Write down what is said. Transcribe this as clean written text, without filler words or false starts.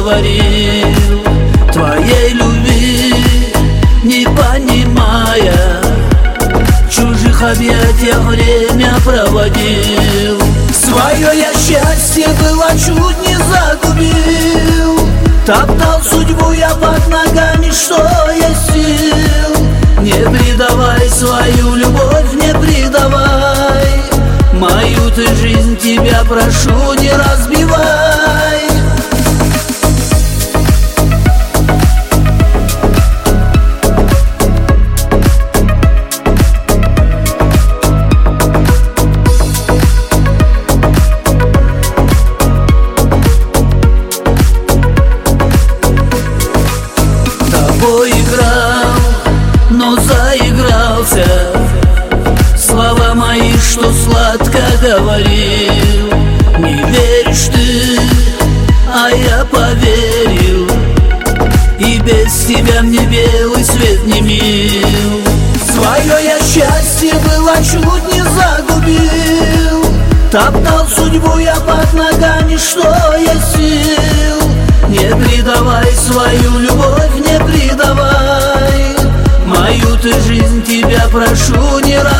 говорил твоей любви, не понимая, в чужих объятиях время проводил. Свое я счастье было чуть не загубил, топтал судьбу я под ногами, что есть сил. Не предавай свою любовь, не предавай мою ты жизнь, тебя прошу, не разбивай. Тобой играл, но заигрался, слова мои, что сладко говорил. Не веришь ты, а я поверил, и без тебя мне белый свет не мил. Свое я счастье было чуть не загубил, топтал судьбу я под ногами, что есть сил. Не предавай свою любовь, не предавай мою ты жизнь, тебя прошу, не